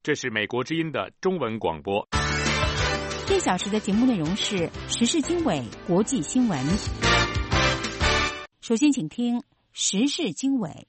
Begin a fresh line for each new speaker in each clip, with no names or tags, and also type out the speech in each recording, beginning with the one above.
这是美国之音的中文广播。
1小时的节目内容是时事经纬、国际新闻。首先请听时事经纬。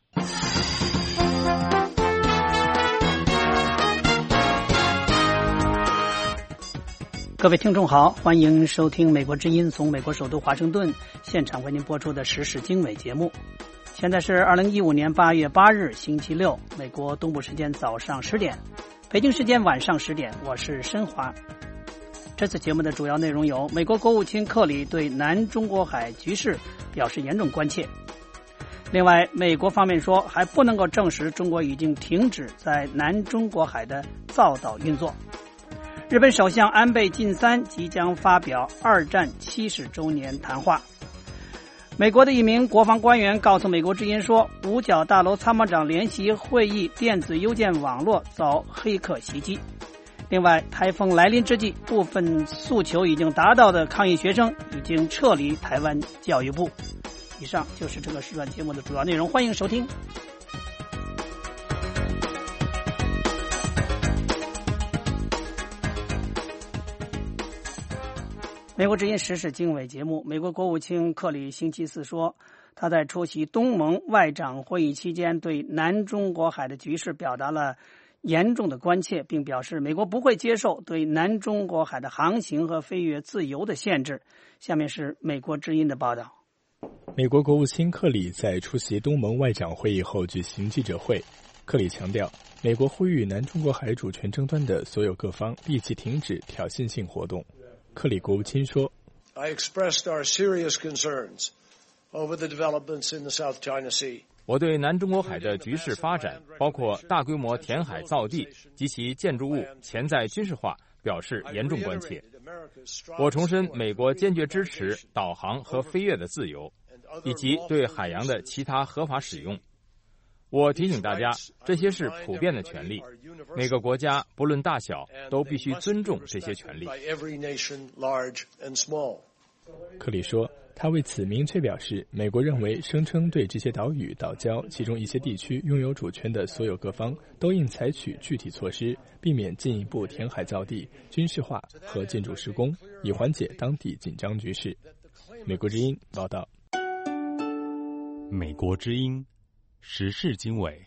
各位听众好，欢迎收听美国之音从美国首都华盛顿现场为您播出的时事经纬节目。现在是2015年8月8日星期六，美国东部时间早上10点，北京时间晚上10点，我是申华。这次节目的主要内容有：美国国务卿克里对南中国海局势表示严重关切。另外，美国方面说还不能够证实中国已经停止在南中国海的造岛运作。日本首相安倍晋三即将发表二战70周年谈话。美国的一名国防官员告诉美国之音说，五角大楼参谋长联席会议电子邮件网络遭黑客袭击。另外，台风来临之际，部分诉求已经达到的抗议学生已经撤离台湾教育部。以上就是这个时段节目的主要内容，欢迎收听。美国之音时事经纬节目，美国国务卿克里星期四说，他在出席东盟外长会议期间对南中国海的局势表达了严重的关切，并表示美国不会接受对南中国海的航行和飞越自由的限制。下面是美国之音的报道。
美国国务卿克里在出席东盟外长会议后举行记者会，克里强调，美国呼吁南中国海主权争端的所有各方立即停止挑衅性活动。克里国务卿说
I expressed our serious concerns over the developments in the South China Sea.
我对南中国海的局势发展，包括大规模填海造地及其建筑物潜在军事化，表示严重关切。我重申美国坚决支持导航和飞越的自由，以及对海洋的其他合法使用。我提醒大家，这些是普遍的权利，每个国家不论大小都必须尊重这些权利。
克里说，他为此明确表示，美国认为声称对这些岛屿、岛礁其中一些地区拥有主权的所有各方都应采取具体措施，避免进一步填海造地、军事化和建筑施工，以缓解当地紧张局势。美国之音报道。
美国之音时事经纬。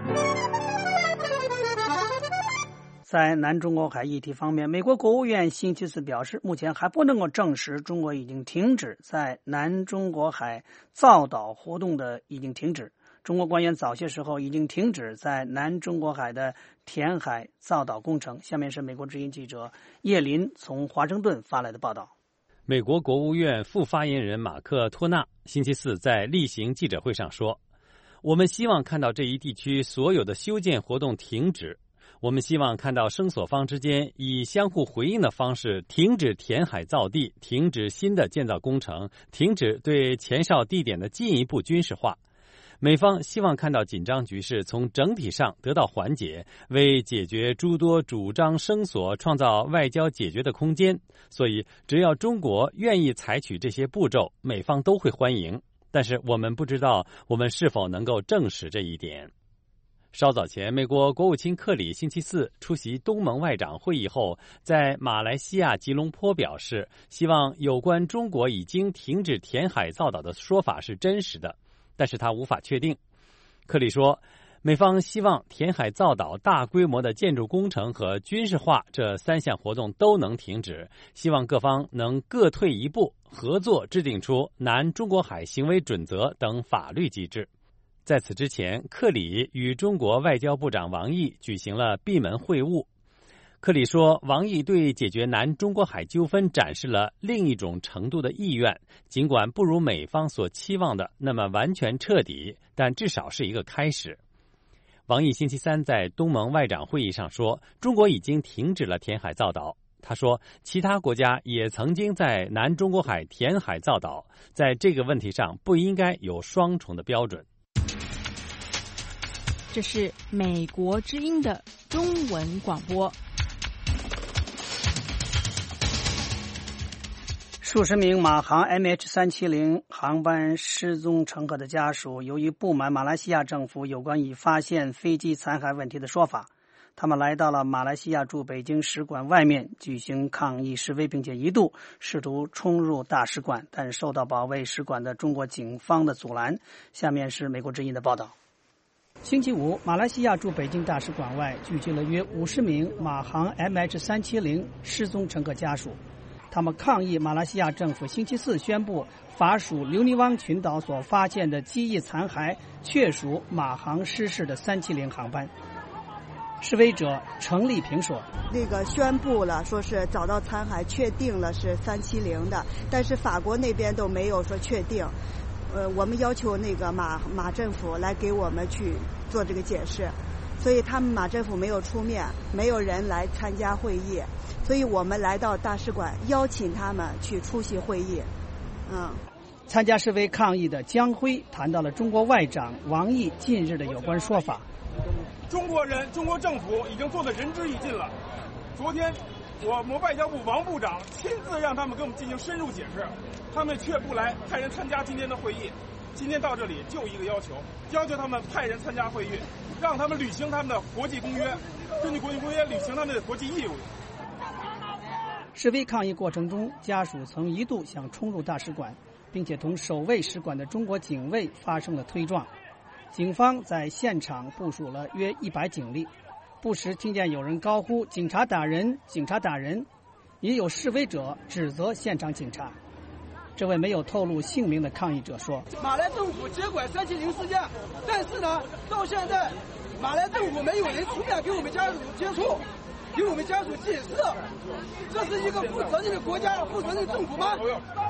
在南中国海议题方面，美国国务院星期四表示，目前还不能够证实中国已经停止在南中国海造岛活动的已经停止。中国官员早些时候已经停止在南中国海的填海造岛工程。下面是美国之音记者叶林从华盛顿发来的报道。
美国国务院副发言人马克·托纳星期四在例行记者会上说，我们希望看到这一地区所有的修建活动停止。我们希望看到声索方之间以相互回应的方式停止填海造地，停止新的建造工程，停止对前哨地点的进一步军事化。美方希望看到紧张局势从整体上得到缓解，为解决诸多主张声索创造外交解决的空间。所以，只要中国愿意采取这些步骤，美方都会欢迎。但是我们不知道我们是否能够证实这一点。稍早前，美国国务卿克里星期四出席东盟外长会议后，在马来西亚吉隆坡表示，希望有关中国已经停止填海造岛的说法是真实的，但是他无法确定。克里说，美方希望填海造岛、大规模的建筑工程和军事化这三项活动都能停止，希望各方能各退一步，合作制定出南中国海行为准则等法律机制。在此之前，克里与中国外交部长王毅举行了闭门会晤。克里说，王毅对解决南中国海纠纷展示了另一种程度的意愿，尽管不如美方所期望的那么完全彻底，但至少是一个开始。王毅星期三在东盟外长会议上说，中国已经停止了填海造岛。他说，其他国家也曾经在南中国海填海造岛，在这个问题上不应该有双重的标准。
这是美国之音的中文广播。
数十名马航 MH370 航班失踪乘客的家属，由于不满马来西亚政府有关已发现飞机残骸问题的说法， 他们来到了马来西亚驻北京使馆外面举行抗议示威，并且一度试图冲入大使馆，但受到保卫使馆的中国警方的阻拦。下面是美国之音的报道。星期五，马来西亚驻北京大使馆外聚集了约50名马航 MH370 失踪乘客家属，他们抗议马来西亚政府星期四宣布法属留尼汪群岛所发现的机翼残骸确属马航失事的370航班。示威者程丽萍说：“
那个宣布了，说是找到残骸，确定了是370的，但是法国那边都没有说确定。我们要求那个马政府来给我们去做这个解释，所以他们马政府没有出面，没有人来参加会议，所以我们来到大使馆邀请他们去出席会议。”
参加示威抗议的江辉谈到了中国外长王毅近日的有关说法。
中国政府已经做得仁至义尽了。昨天，我们外交部王部长亲自让他们给我们进行深入解释，他们却不来派人参加今天的会议。今天到这里就一个要求他们派人参加会议，让他们履行他们的国际公约，根据国际公约履行他们的国际义务。
示威抗议过程中，家属曾一度想冲入大使馆，并且同守卫使馆的中国警卫发生了推撞。警方在现场部署了约100警力，不时听见有人高呼“警察打人，警察打人”，也有示威者指责现场警察。这位没有透露姓名的抗议者说：“
马来政府接管370事件，但是呢，到现在马来政府没有人出面给我们家属接触，给我们家属解释，这是一个负责任的国家、负责任的政府吗？”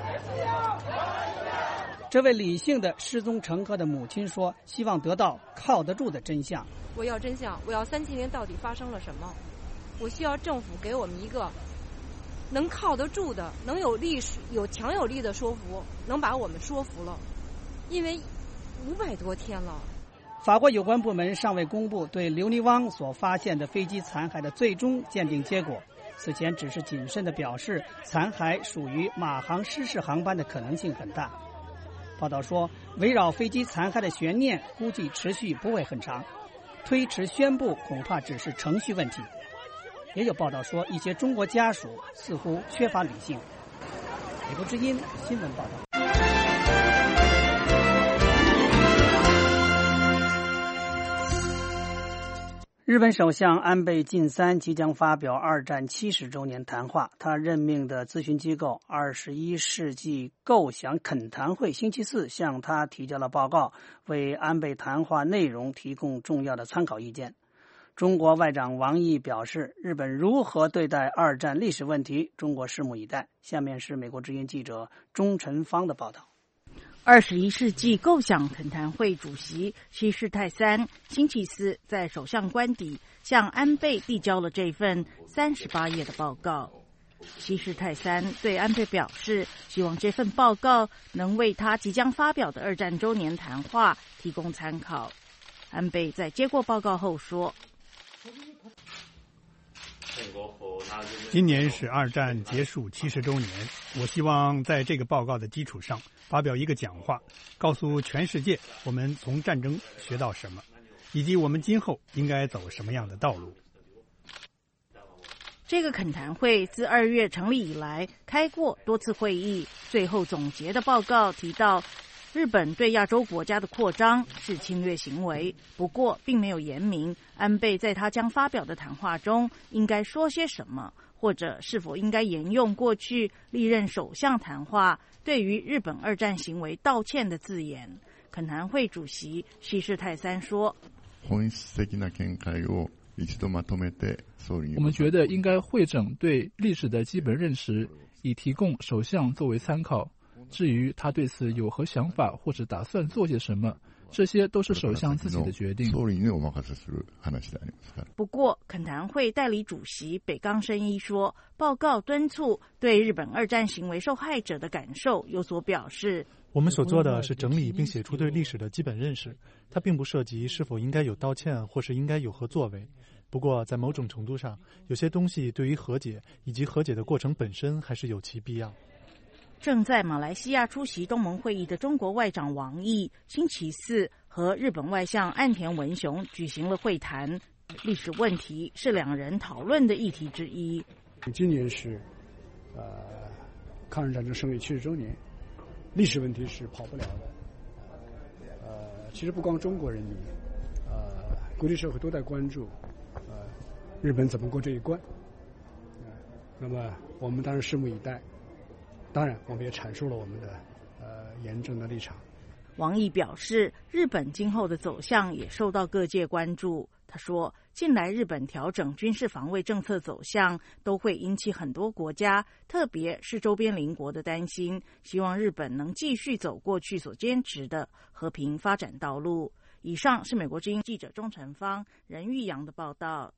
这位理性的失踪乘客的母亲说：“希望得到靠得住的真相。
我要真相，我要370到底发生了什么？我需要政府给我们一个能靠得住的、能有强有力的说服，能把我们说服了。因为500多天了。”
法国有关部门尚未公布对留尼汪所发现的飞机残骸的最终鉴定结果，此前只是谨慎地表示残骸属于马航失事航班的可能性很大。报道说，围绕飞机残骸的悬念估计持续不会很长，推迟宣布恐怕只是程序问题。也有报道说，一些中国家属似乎缺乏理性。美国之音新闻报道。日本首相安倍晋三即将发表二战70周年谈话，他任命的咨询机构21世纪构想恳谈会星期四向他提交了报告，为安倍谈话内容提供重要的参考意见。中国外长王毅表示，日本如何对待二战历史问题，中国拭目以待。下面是美国之音记者钟晨芳的报道。
21世纪构想恳谈会主席西世泰三星期四在首相官邸向安倍递交了这份38页的报告。西世泰三对安倍表示，希望这份报告能为他即将发表的二战周年谈话提供参考。安倍在接过报告后说，
今年是二战结束70周年，我希望在这个报告的基础上发表一个讲话，告诉全世界我们从战争学到什么，以及我们今后应该走什么样的道路。
这个恳谈会自2月成立以来开过多次会议，最后总结的报告提到，日本对亚洲国家的扩张是侵略行为，不过并没有言明安倍在他将发表的谈话中应该说些什么，或者是否应该沿用过去历任首相谈话对于日本二战行为道歉的字眼。恳谈会主席西世泰三说，
我们觉得应该汇整对历史的基本认识，以提供首相作为参考。至于他对此有何想法或者打算做些什么，这些都是首相自己的决定。
不过，恳谈会代理主席北冈伸一说，报告敦促对日本二战行为受害者的感受有所表示。
我们所做的是整理并写出对历史的基本认识，它并不涉及是否应该有道歉或是应该有何作为。不过，在某种程度上，有些东西对于和解以及和解的过程本身还是有其必要。
正在马来西亚出席东盟会议的中国外长王毅星期四和日本外相岸田文雄举行了会谈。 历史问题是两人讨论的议题之一。
今年是抗日战争胜利70周年，历史问题是跑不了的。其实不光中国人民，国际社会都在关注，日本怎么过这一关。那么我们当然拭目以待。当然，我们也阐述了我们的严正的立场。
王毅表示，日本今后的走向也受到各界关注。他说，近来日本调整军事防卫政策走向，都会引起很多国家，特别是周边邻国的担心，希望日本能继续走过去所坚持的和平发展道路。以上是美国之音记者钟成芳、任玉阳的报道。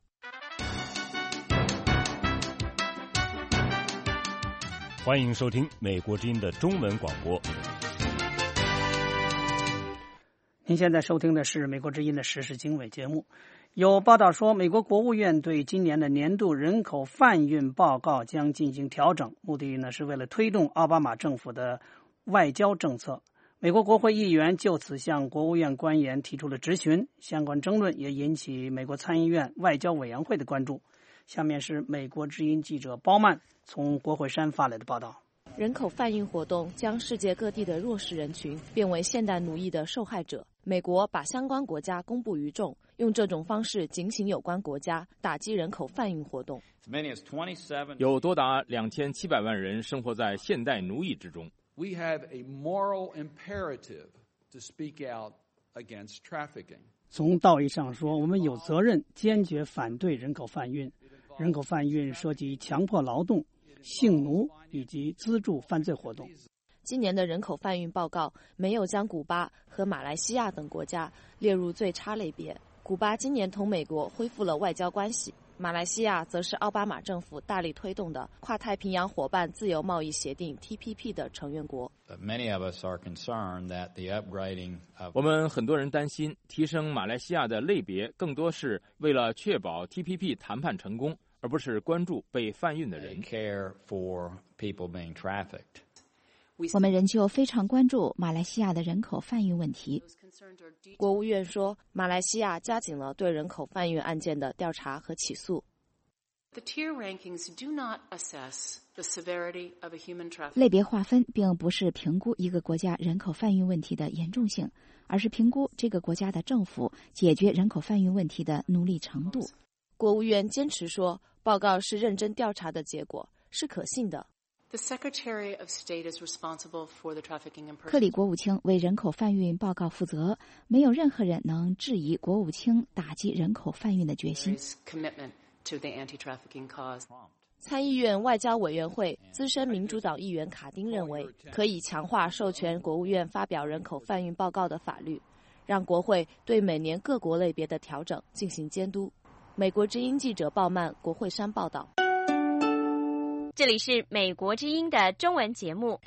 欢迎收听美国之音的中文广播。
您现在收听的是美国之音的时事经纬节目。有报道说，美国国务院对今年的年度人口贩运报告将进行调整，目的呢是为了推动奥巴马政府的外交政策。美国国会议员就此向国务院官员提出了质询，相关争论也引起美国参议院外交委员会的关注。下面是美国之音记者包曼从国会山发来的报道。
人口贩运活动将世界各地的弱势人群变为现代奴役的受害者。美国把相关国家公布于众，用这种方式警醒有关国家，打击人口贩运活动。
有多达2700万人生活在现代奴役之中。
We have a moral imperative to speak out against trafficking.
从道义上说，我们有责任坚决反对人口贩运。人口贩运涉及强迫劳动、性奴以及资助犯罪活动。
今年的人口贩运报告没有将古巴和马来西亚等国家列入最差类别。古巴今年同美国恢复了外交关系，马来西亚则是奥巴马政府大力推动的跨太平洋伙伴自由贸易协定 TPP 的成员国。
我们很多人担心，提升马来西亚的类别更多是为了确保 TPP 谈判成功，而不是关注被贩运的人。
我们仍旧非常关注马来西亚的人口贩运问题。
国务院说，马来西亚加紧了对人口贩运案件的调查和起诉。
类别划分并不是评估一个国家人口贩运问题的严重性，而是评估这个国家的政府解决人口贩运问题的努力程度。
国务院坚持说，报告是认真调查的结果，是可信的。
克里国务卿为人口贩运报告负责，没有任何人能质疑国务卿打击人口贩运的决心。
参议院外交委员会资深民主党议员卡丁认为，可以强化授权国务院发表人口贩运报告的法律，让国会对每年各国类别的调整进行监督。美国之音记者鲍曼，国会山报道。
这里是美国之音的中文节目。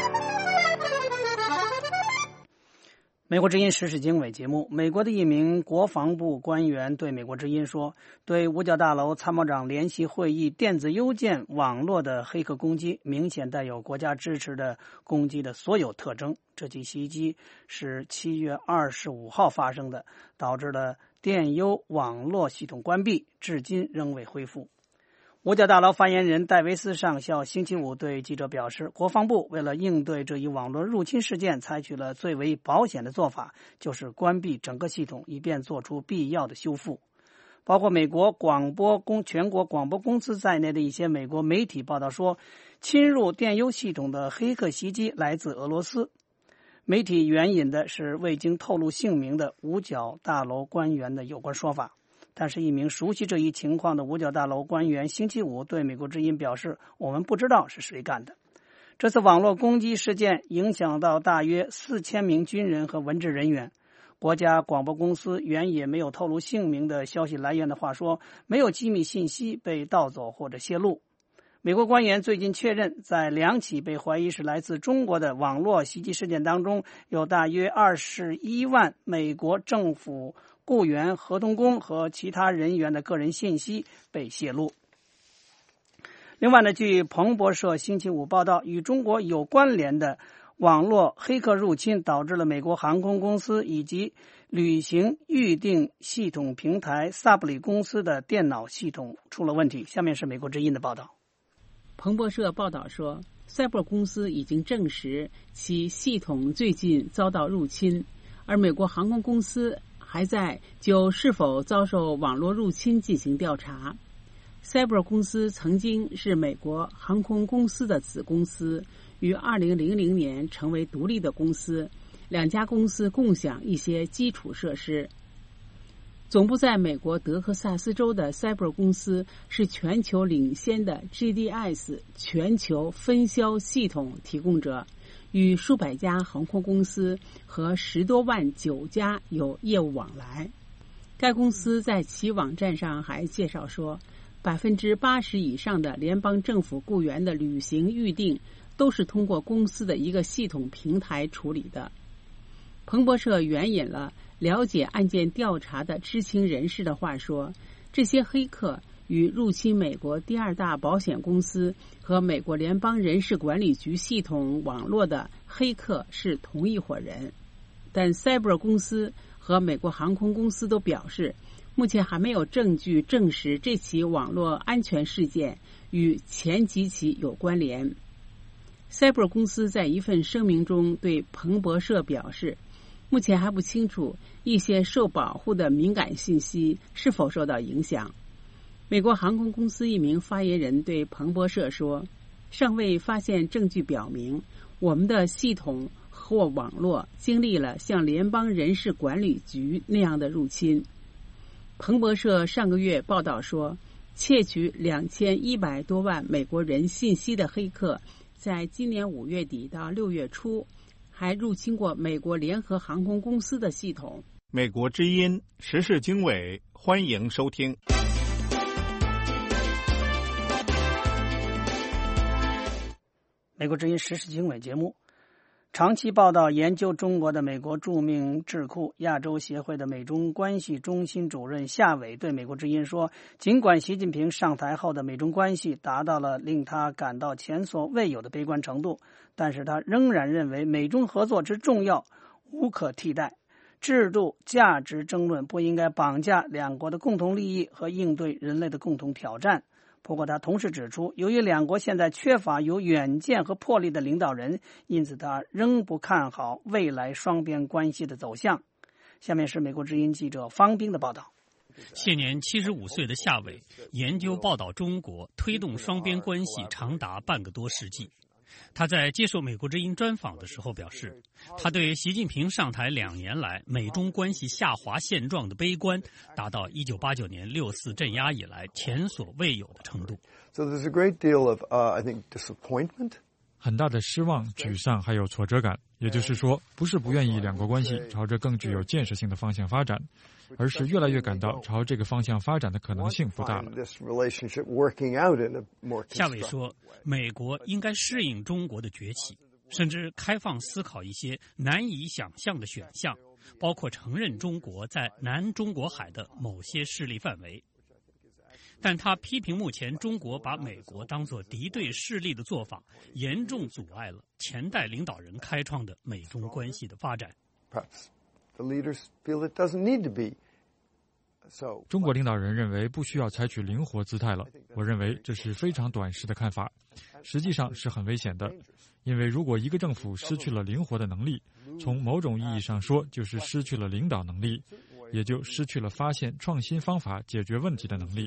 美国之音时事经纬节目，美国的一名国防部官员对美国之音说，对五角大楼参谋长联席会议电子邮件网络的黑客攻击明显带有国家支持的攻击的所有特征。这起袭击是7月25号发生的，导致了电邮网络系统关闭，至今仍未恢复。五角大楼发言人戴维斯上校星期五对记者表示，国防部为了应对这一网络入侵事件，采取了最为保险的做法，就是关闭整个系统，以便做出必要的修复。包括美国全国广播公司在内的一些美国媒体报道说，侵入电邮系统的黑客袭击来自俄罗斯。媒体援引的是未经透露姓名的五角大楼官员的有关说法。但是一名熟悉这一情况的五角大楼官员星期五对美国之音表示，我们不知道是谁干的。这次网络攻击事件影响到大约4000名军人和文职人员。国家广播公司原也没有透露姓名的消息来源的话说，没有机密信息被盗走或者泄露。美国官员最近确认，在2起被怀疑是来自中国的网络袭击事件当中，有大约21万美国政府雇员、合同工和其他人员的个人信息被泄露。另外呢，据彭博社星期五报道，与中国有关联的网络黑客入侵导致了美国航空公司以及旅行预订系统平台萨布里公司的电脑系统出了问题。下面是美国之音的报道。
彭博社报道说，赛博公司已经证实其系统最近遭到入侵，而美国航空公司还在就是否遭受网络入侵进行调查。赛博公司曾经是美国航空公司的子公司，于2000年成为独立的公司，两家公司共享一些基础设施。总部在美国德克萨斯州的赛博公司是全球领先的 GDS 全球分销系统提供者，与数百家航空公司和10多万酒家有业务往来。该公司在其网站上还介绍说，80%以上的联邦政府雇员的旅行预订都是通过公司的一个系统平台处理的。彭博社援引了了解案件调查的知情人士的话说，这些黑客与入侵美国第2大保险公司和美国联邦人事管理局系统网络的黑客是同一伙人。但赛博公司和美国航空公司都表示，目前还没有证据证实这起网络安全事件与前几起有关联。赛博公司在一份声明中对彭博社表示，目前还不清楚一些受保护的敏感信息是否受到影响。美国航空公司一名发言人对彭博社说，尚未发现证据表明我们的系统或网络经历了像联邦人事管理局那样的入侵。彭博社上个月报道说，窃取2100多万美国人信息的黑客在今年5月底到6月初还入侵过美国联合航空公司的系统。
美国之音时事经纬，欢迎收听。
美国之音时事经纬节目，长期报道研究中国的美国著名智库亚洲协会的美中关系中心主任夏伟对美国之音说，尽管习近平上台后的美中关系达到了令他感到前所未有的悲观程度，但是他仍然认为美中合作之重要无可替代，制度价值争论不应该绑架两国的共同利益和应对人类的共同挑战。不过他同时指出，由于两国现在缺乏有远见和魄力的领导人，因此他仍不看好未来双边关系的走向。下面是美国之音记者方冰的报道。
现年75岁的夏伟研究报道中国，推动双边关系长达半个多世纪。他在接受美国之音专访的时候表示，他对习近平上台2年来美中关系下滑现状的悲观达到1989年6·4镇压以来前所未有的程度。
So there's a great deal of, I think, disappointment.
很大的失望、沮丧还有挫折感，也就是说，不是不愿意两国关系朝着更具有建设性的方向发展，而是越来越感到朝这个方向发展的可能性不大了。
夏伟说，美国应该适应中国的崛起，甚至开放思考一些难以想象的选项，包括承认中国在南中国海的某些势力范围。但他批评目前中国把美国当作敌对势力的做法，严重阻碍了前代领导人开创的美中关系的发展。
中国领导人认为不需要采取灵活姿态了，我认为这是非常短视的看法，实际上是很危险的。因为如果一个政府失去了灵活的能力，从某种意义上说就是失去了领导能力，也就失去了发现创新方法解决问题的能力。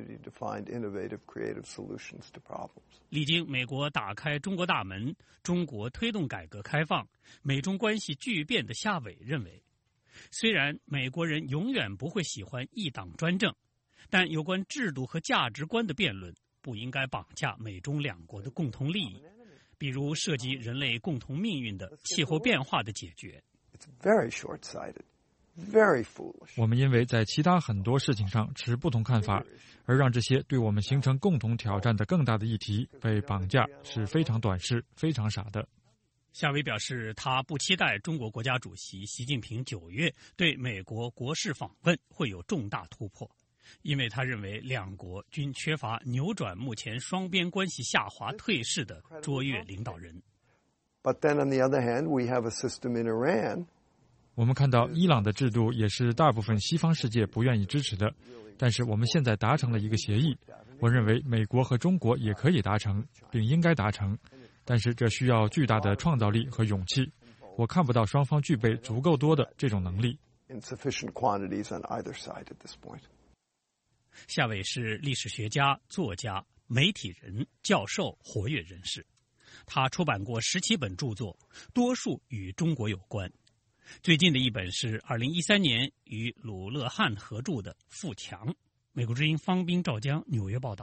历经美国打开中国大门，中国推动改革开放，美中关系巨变的夏伟认为，虽然美国人永远不会喜欢一党专政，但有关制度和价值观的辩论不应该绑架美中两国的共同利益，比如涉及人类共同命运的气候变化的解决。
我们因为在其他很多事情上持不同看法，而让这些对我们形成共同挑战的更大的议题被绑架，是非常短视、非常傻的。
夏伟表示，他不期待中国国家主席习近平9月对美国国事访问会有重大突破，因为他认为两国均缺乏扭转目前双边关系下滑退势的卓越领导人。
But then on the other hand, we have a system in Iran.
我们看到伊朗的制度也是大部分西方世界不愿意支持的，但是我们现在达成了一个协议，我认为美国和中国也可以达成，并应该达成，但是这需要巨大的创造力和勇气。我看不到双方具备足够多的这种能力。
夏伟是历史学家、作家、媒体人、教授、活跃人士，他出版过17本著作，多数与中国有关。最近的一本是2013年与鲁勒汉合著的《富强》。美国之音方斌、赵江纽约报道。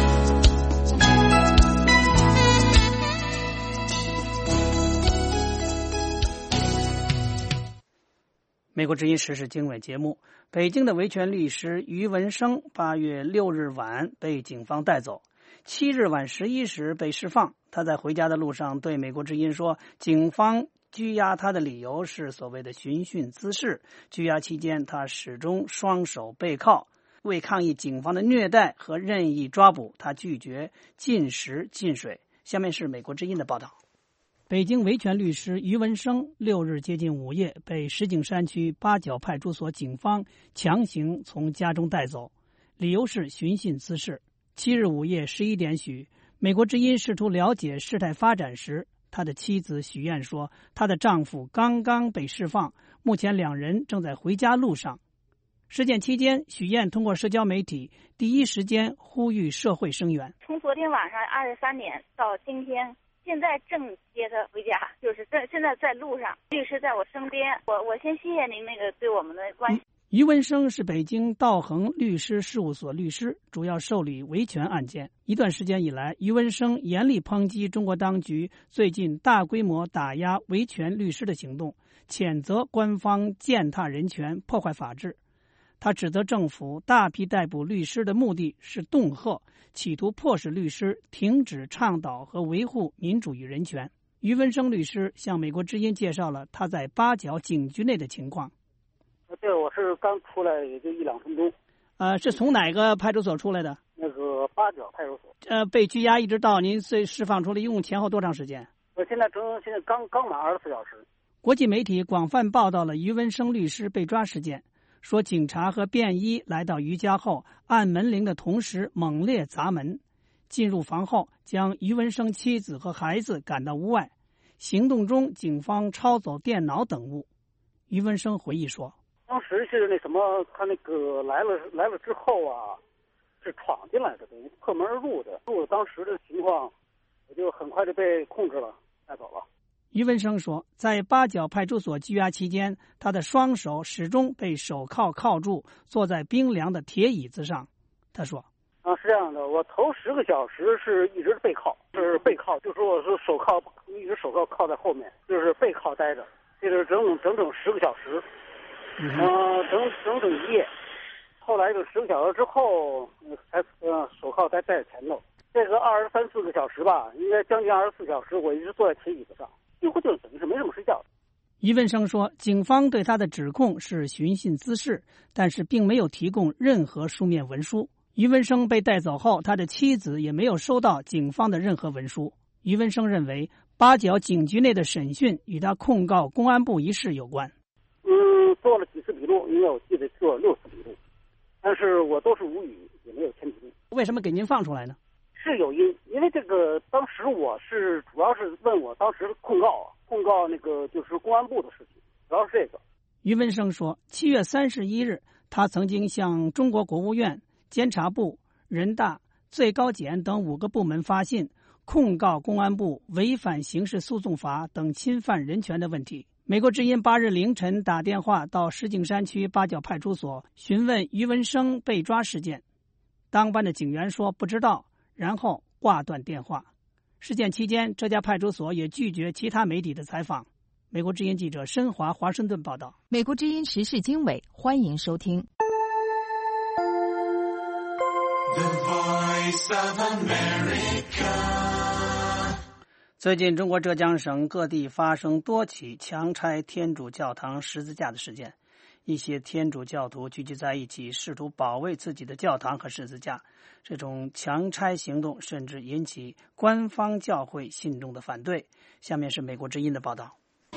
美国之音时事经纬节目，北京的维权律师于文生8月6日晚被警方带走，7日晚11时被释放。他在回家的路上对美国之音说，警方拘押他的理由是所谓的寻衅滋事。拘押期间，他始终双手背靠，为抗议警方的虐待和任意抓捕，他拒绝进食进水。下面是美国之音的报道。北京维权律师于文生6日接近午夜被石景山区八角派出所警方强行从家中带走，理由是寻衅滋事。7日午夜11点许，美国之音试图了解事态发展时，他的妻子许燕说，她的丈夫刚刚被释放，目前2人正在回家路上。事件期间，许燕通过社交媒体第一时间呼吁社会声援。
从昨天晚上23点到今天，现在正接他回家，就是现在在路上，律师在我身边。我先谢谢您对我们的关心。
于文生是北京道恒律师事务所律师，主要受理维权案件。一段时间以来，于文生严厉抨击中国当局最近大规模打压维权律师的行动，谴责官方践踏人权、破坏法治。他指责政府大批逮捕律师的目的是恫吓，企图迫使律师停止倡导和维护民主与人权。于文生律师向美国之音介绍了他在八角警局内的情况。
对，我是刚出来也就1-2分钟。
是从哪个派出所出来的？
那个八角派出所。
被拘押一直到您释放出来，一共前后多长时间？
我现在刚满24小时。
国际媒体广泛报道了于文生律师被抓事件，说警察和便衣来到于家后，按门铃的同时猛烈砸门，进入房后将于文生妻子和孩子赶到屋外。行动中，警方抄走电脑等物。于文生回忆说，
当时是他来了之后啊，是闯进来的，等于破门而入的。当时的情况，我就很快就被控制了，带走了。
于文生说，在八角派出所拘押期间，他的双手始终被手铐铐住，坐在冰凉的铁椅子上。他说，
是这样的，我头10个小时是一直背靠，就是我是手铐一直手铐靠在后面，就是背靠待着，这是整整10个小时。整整1夜，后来就10个小时之后，才手铐在前头。这个23-24个小时吧，应该将近24小时，我一直坐在铁椅子上，几乎就等于是没怎么睡觉。
于文生说，警方对他的指控是寻衅滋事，但是并没有提供任何书面文书。于文生被带走后，他的妻子也没有收到警方的任何文书。于文生认为，八角警局内的审讯与他控告公安部一事有关。
做了几次笔录，因为我记得做了6次笔录，但是我都是无语，也没有签笔录。
为什么给您放出来呢？
是有因为这个当时我是主要是问我当时控告就是公安部的事情，主要是这个。
于文生说，7月31日，他曾经向中国国务院、监察部、人大、最高检等5个部门发信，控告公安部违反刑事诉讼法等侵犯人权的问题。美国之音8日凌晨打电话到石景山区八角派出所询问于文生被抓事件，当班的警员说不知道，然后挂断电话。事件期间，这家派出所也拒绝其他媒体的采访。美国之音记者申华华盛顿报道。
美国之音时事经纬，欢迎收听。
最近，中国浙江省各地发生多起强拆天主教堂十字架的事件。 一些天主教徒聚集在一起，试图保卫自己的教堂和十字架。这种强拆行动甚至引起官方教会信众的反对。下面是美国之音的报道。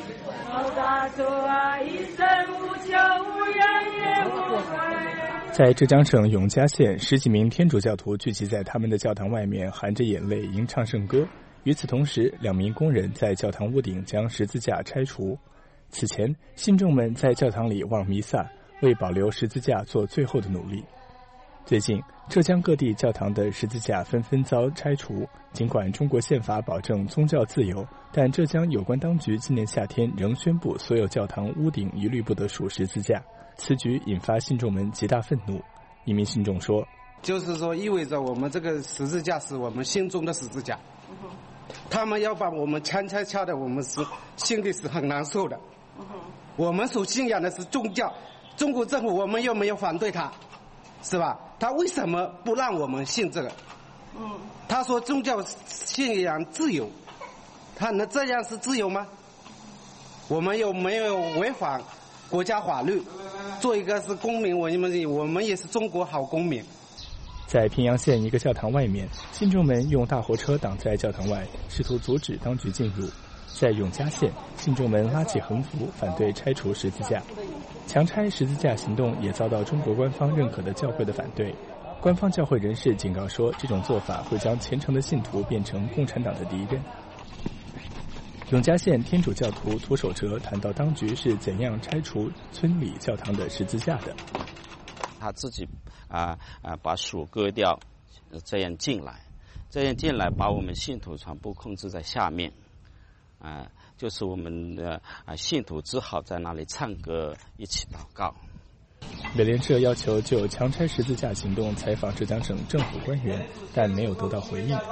在浙江省永嘉县，10几名天主教徒聚集在他们的教堂外面，含着眼泪吟唱圣歌。与此同时，2名工人在教堂屋顶将十字架拆除。此前，信众们在教堂里望弥撒，为保留十字架做最后的努力。最近，浙江各地教堂的十字架纷纷遭拆除。尽管中国宪法保证宗教自由，但浙江有关当局今年夏天仍宣布所有教堂屋顶一律不得竖十字架。此举引发信众们极大愤怒。一名信众说：“
就是说，意味着我们这个十字架是我们心中的十字架，他们要把我们强掐的，我们是心里是很难受的。我们所信仰的是宗教，中国政府我们又没有反对他，是吧？他为什么不让我们信这个？他说宗教信仰自由，他能这样是自由吗？我们又没有违反国家法律，做一个是公民，我们也是中国好公民。”
在平阳县一个教堂外面，信众们用大货车挡在教堂外，试图阻止当局进入。在永嘉县，信众们拉起横幅反对拆除十字架。强拆十字架行动也遭到中国官方认可的教会的反对。官方教会人士警告说，这种做法会将虔诚的信徒变成共产党的敌人。永嘉县天主教徒涂守哲谈到当局是怎样拆除村里教堂的十字架的。
他自己把树割掉，这样进来把我们信徒全部控制在下面，就是我们的信徒只好在那里唱歌，一起祷告。
美联社要求就强拆十字架行动采访浙江省政府官员，但没有得到回应。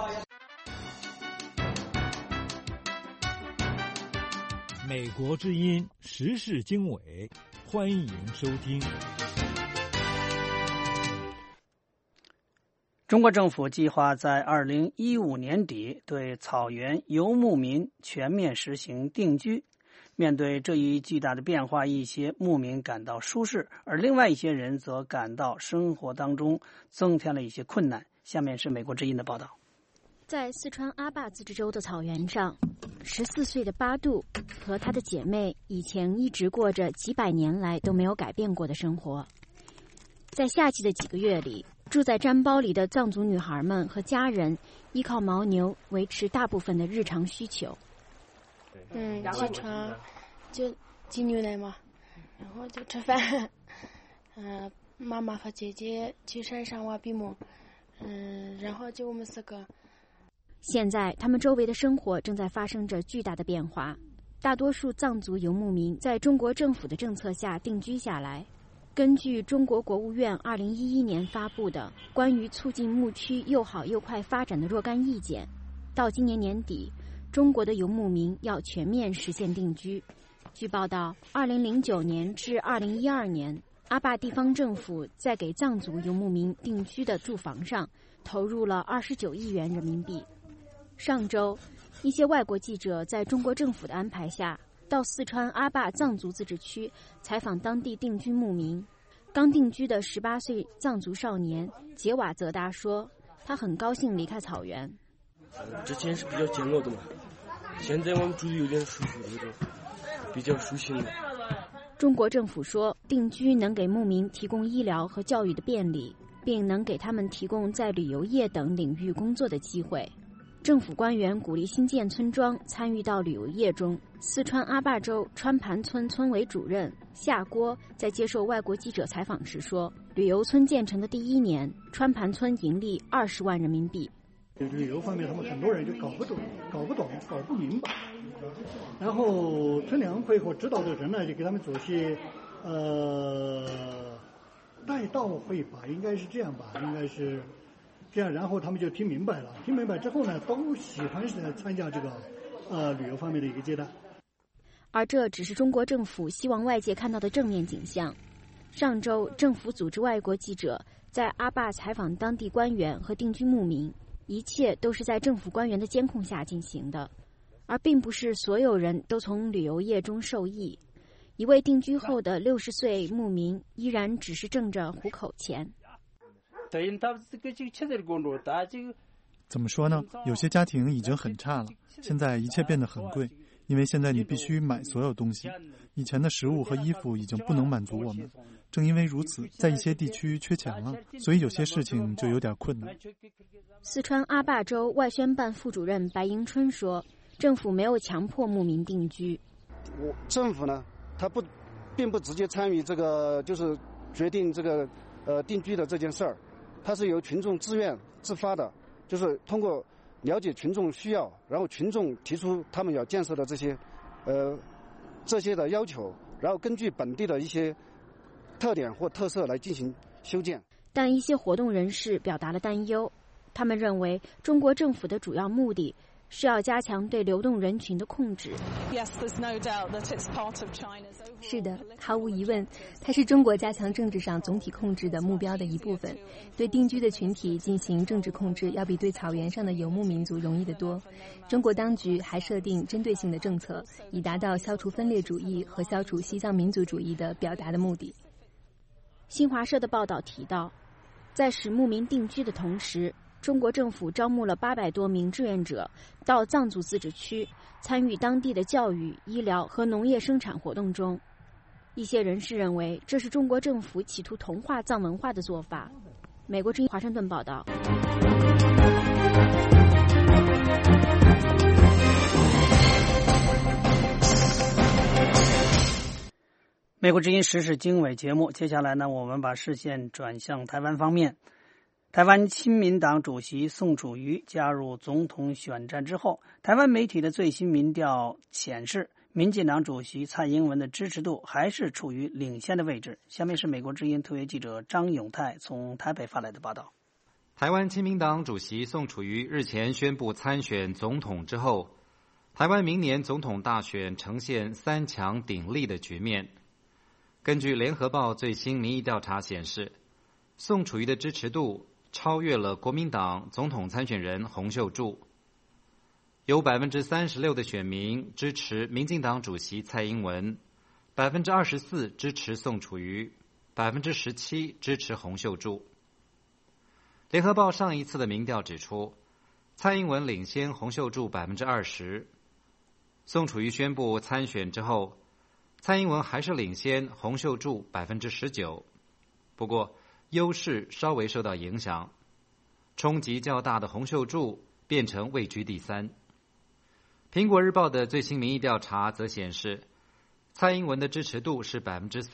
美国之音时事经纬，欢迎收听。
中国政府计划在2015年底对草原游牧民全面实行定居。面对这一巨大的变化，一些牧民感到舒适，而另外一些人则感到生活当中增添了一些困难。下面是美国之音的报道。
在四川阿坝自治州的草原上，14岁的巴杜和他的姐妹以前一直过着几百年来都没有改变过的生活。在夏季的几个月里，住在毡包里的藏族女孩们和家人依靠牦牛维持大部分的日常需求。
起床就挤牛奶嘛，然后就吃饭。妈妈和姐姐去山上挖鼻毛，然后就我们4个。
现在他们周围的生活正在发生着巨大的变化。大多数藏族游牧民在中国政府的政策下定居下来。根据中国国务院2011年发布的关于促进牧区又好又快发展的若干意见，到今年年底，中国的游牧民要全面实现定居。据报道，2009年至2012年，阿坝地方政府在给藏族游牧民定居的住房上投入了29亿元人民币。上周，一些外国记者在中国政府的安排下，到四川阿坝藏族自治区采访当地定居牧民。刚定居的18岁藏族少年杰瓦泽达说，他很高兴离开草原。
之前是比较煎熬的嘛，现在我们住的有点舒服那种，比较舒心了。
中国政府说，定居能给牧民提供医疗和教育的便利，并能给他们提供在旅游业等领域工作的机会。政府官员鼓励新建村庄参与到旅游业中。四川阿坝州川盘村村委主任夏郭在接受外国记者采访时说，旅游村建成的第1年，川盘村盈利20万人民币。
旅游方面，他们很多人就搞不懂、搞不明白。然后村两会和指导的人呢，就给他们做些带道会吧，应该是这样吧，应该是这样。然后他们就听明白了，听明白之后呢，都喜欢参加这个旅游方面的一个接待。
而这只是中国政府希望外界看到的正面景象。上周，政府组织外国记者在阿坝采访当地官员和定居牧民，一切都是在政府官员的监控下进行的，而并不是所有人都从旅游业中受益。 一位定居后的60岁牧民依然只是挣着糊口钱。
怎么说呢？有些家庭已经很差了，现在一切变得很贵，因为现在你必须买所有东西。以前的食物和衣服已经不能满足我们，正因为如此，在一些地区缺钱了，所以有些事情就有点困难。
四川阿坝州外宣办副主任白迎春说，政府没有强迫牧民定居。
政府呢，他并不直接参与这个，就是决定这个定居的这件事儿，它是由群众自愿自发的，就是通过了解群众需要，然后群众提出他们要建设的这些的要求，然后根据本地的一些特点或特色来进行修建。
但一些活动人士表达了担忧，他们认为中国政府的主要目的是要加强对流动人群的控制。
是的，毫无疑问，它是中国加强政治上总体控制的目标的一部分。对定居的群体进行政治控制，要比对草原上的游牧民族容易得多。中国当局还设定针对性的政策，以达到消除分裂主义和消除西藏民族主义的表达的目的。
新华社的报道提到，在使牧民定居的同时，中国政府招募了800多名志愿者到藏族自治区参与当地的教育、医疗和农业生产活动中。一些人士认为，这是中国政府企图同化藏文化的做法。美国之音华盛顿报道。
美国之音时事经纬节目，接下来呢，我们把视线转向台湾方面。台湾亲民党主席宋楚瑜加入总统选战之后，台湾媒体的最新民调显示，民进党主席蔡英文的支持度还是处于领先的位置。下面是美国之音特约记者张永泰从台北发来的报道。
台湾亲民党主席宋楚瑜日前宣布参选总统之后，台湾明年总统大选呈现3强鼎立的局面。根据联合报最新民意调查显示，宋楚瑜的支持度超越了国民党总统参选人洪秀柱，有 36% 的选民支持民进党主席蔡英文， 24% 支持宋楚瑜， 17% 支持洪秀柱。联合报上一次的民调指出，蔡英文领先洪秀柱 20%， 宋楚瑜宣布参选之后，蔡英文还是领先洪秀柱 19%， 不过优势稍微受到影响，冲击较大的洪秀柱变成位居第3。苹果日报的最新民意调查则显示，蔡英文的支持度是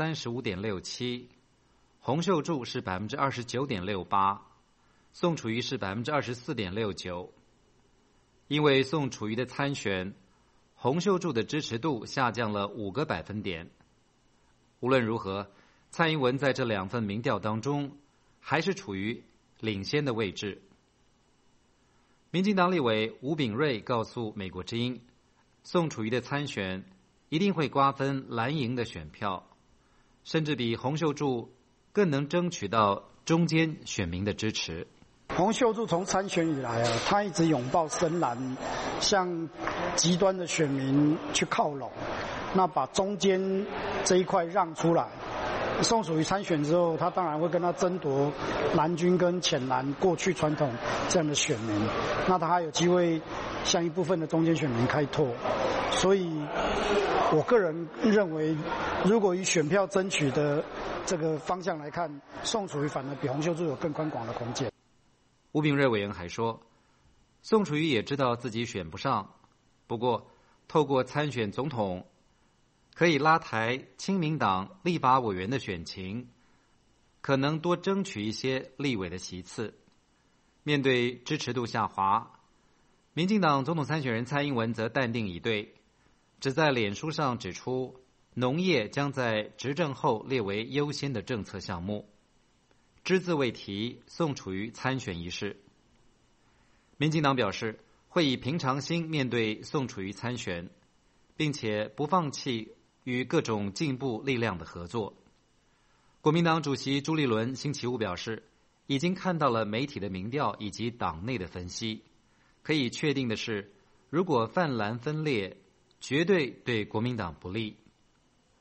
35.67%， 洪秀柱是 29.68%， 宋楚瑜是 24.69%。 因为宋楚瑜的参选，洪秀柱的支持度下降了5个百分点。无论如何，蔡英文在这2份民调当中还是处于领先的位置。民进党立委吴秉叡告诉美国之音，宋楚瑜的参选一定会瓜分蓝营的选票，甚至比洪秀柱更能争取到中间选民的支持。
洪秀柱从参选以来他一直拥抱深蓝，向极端的选民去靠拢，那把中间这一块让出来。宋楚瑜参选之后，他当然会跟他争夺蓝军跟浅蓝过去传统这样的选民，那他还有机会向一部分的中间选民开拓。所以我个人认为，如果以选票争取的这个方向来看，宋楚瑜反而比洪秀柱有更宽广的空间。
吴秉叡委员还说，宋楚瑜也知道自己选不上，不过透过参选总统，可以拉抬亲民党立法委员的选情，可能多争取一些立委的席次。面对支持度下滑，民进党总统参选人蔡英文则淡定以对，只在脸书上指出，农业将在执政后列为优先的政策项目，只字未提宋楚瑜参选一事。民进党表示会以平常心面对宋楚瑜参选，并且不放弃与各种进步力量的合作。国民党主席朱立伦星期五表示，已经看到了媒体的民调以及党内的分析，可以确定的是，如果泛蓝分裂，绝对对国民党不利。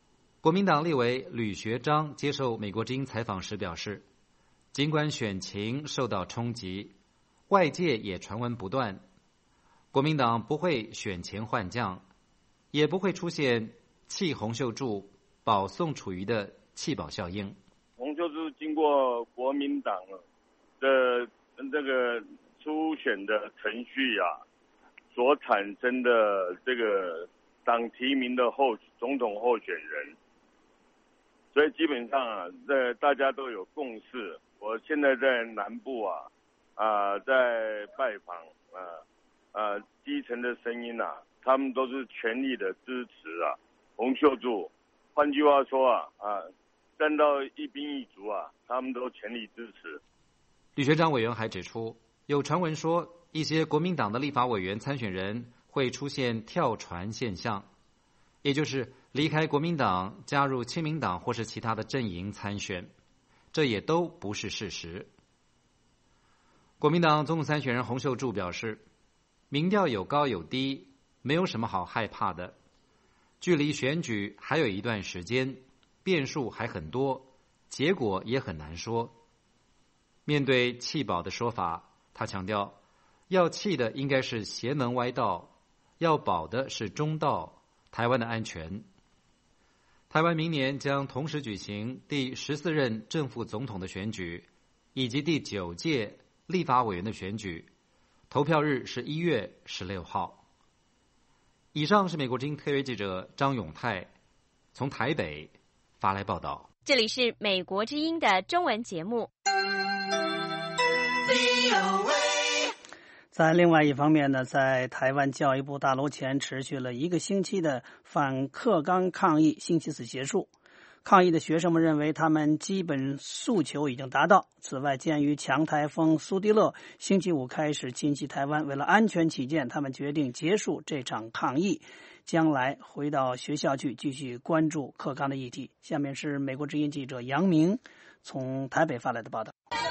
国民党立委吕学章接受美国之音采访时表示，尽管选情受到冲击，外界也传闻不断，国民党不会选前换将，也不会出现弃洪秀柱保宋楚瑜的弃保效应。
洪秀柱经过国民党的这个初选的程序所产生的这个党提名的总统候选人，所以基本上大家都有共识。我现在在南部在拜访基层的声音他们都是全力的支持洪秀柱。换句话说站到一兵一卒他们都全力支持。
吕学章委员还指出，有传闻说一些国民党的立法委员参选人会出现跳船现象，也就是离开国民党加入亲民党或是其他的阵营参选，这也都不是事实。国民党总统参选人洪秀柱表示，民调有高有低，没有什么好害怕的，距离选举还有一段时间，变数还很多，结果也很难说。面对弃保的说法，他强调，要弃的应该是邪门歪道，要保的是中道，台湾的安全。台湾明年将同时举行第14任正副总统的选举，以及第9届立法委员的选举，投票日是1月16号。以上是美国之音特约记者张永泰从台北发来报道。
这里是美国之音的中文节目。
在另外一方面呢，在台湾教育部大楼前持续了1个星期的反课纲抗议星期四结束。抗议的学生们认为他们基本诉求已经达到。此外，鉴于强台风苏迪勒星期五开始侵袭台湾，为了安全起见，他们决定结束这场抗议，将来回到学校去继续关注课纲的议题。下面是美国之音记者杨明从台北发来的报道。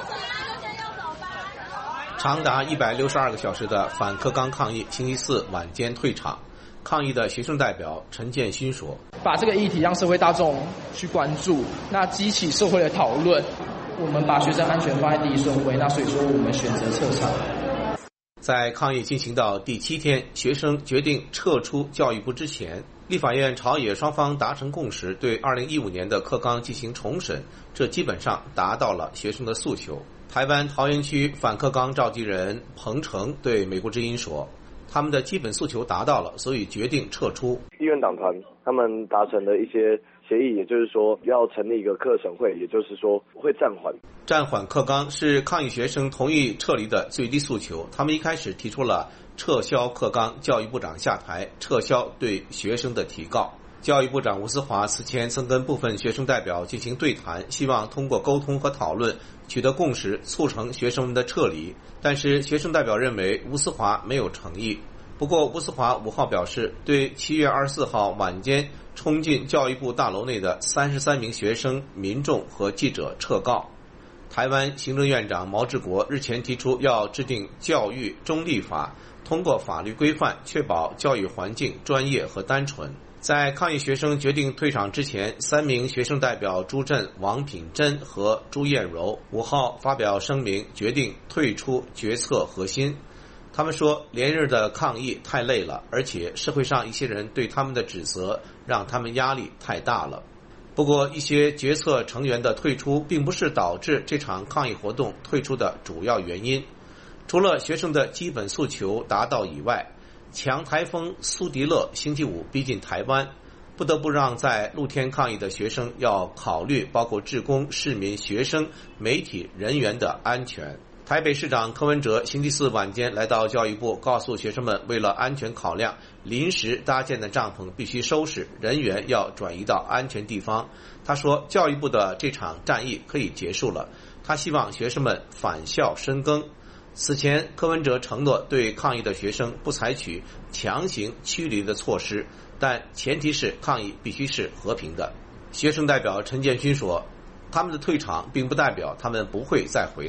长达162个小时的反课纲抗议星期四晚间退场。抗议的学生代表陈建勋说，
把这个议题让社会大众去关注，那激起社会的讨论，我们把学生安全放在第一顺位，那所以说我们选择撤场。
在抗议进行到第7天，学生决定撤出教育部之前，立法院朝野双方达成共识，对2015年的课纲进行重审，这基本上达到了学生的诉求。台湾桃园区反课纲召集人彭程对美国之音说，他们的基本诉求达到了，所以决定撤出。
议院党团他们达成了一些协议，也就是说要成立一个课审会，也就是说会暂缓
课纲是抗议学生同意撤离的最低诉求。他们一开始提出了撤销课纲，教育部长下台，撤销对学生的提告。教育部长吴思华此前曾跟部分学生代表进行对谈，希望通过沟通和讨论取得共识，促成学生们的撤离。但是学生代表认为吴思华没有诚意。不过吴思华5号表示，对7月24号晚间冲进教育部大楼内的33名学生、民众和记者撤告。台湾行政院长毛治国日前提出要制定教育中立法，通过法律规范确保教育环境专业和单纯。在抗议学生决定退场之前，3名学生代表朱振、王品珍和朱艳柔5号发表声明，决定退出决策核心。他们说，连日的抗议太累了，而且社会上一些人对他们的指责让他们压力太大了。不过，一些决策成员的退出并不是导致这场抗议活动退出的主要原因。除了学生的基本诉求达到以外，强台风苏迪勒星期五逼近台湾，不得不让在露天抗议的学生要考虑包括志工、市民、学生、媒体人员的安全。台北市长柯文哲星期四晚间来到教育部，告诉学生们，为了安全考量，临时搭建的帐篷必须收拾，人员要转移到安全地方。他说，教育部的这场战役可以结束了，他希望学生们返校深耕。此前，柯文哲承诺对抗议的学生不采取强行驱离的措施，但前提是抗议必须是和平的。学生代表陈建勋说，他们的退场并不代表他们不会再回来。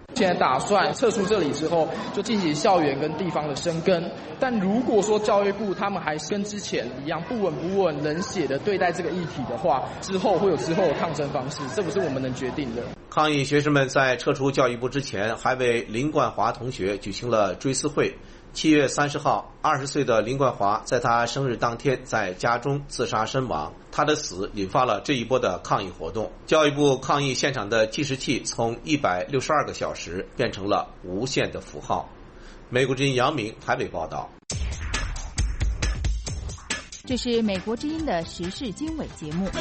现在打算撤出这里之后，就进行校园跟地方的生根。但如果说教育部他们还跟之前一样不稳、冷血的对待这个议题的话，之后会有之后的抗争方式，这不是我们能决定的。
抗议学生们在撤出教育部之前，还为林冠华同学举行了追思会。7月30号，20岁的林冠华在他生日当天在家中自杀身亡。他的死引发了这一波的抗议活动。教育部抗议现场的计时器从162个小时变成了无限的符号。美国之音杨明台北报道。
这是美国之音的时事经纬节目。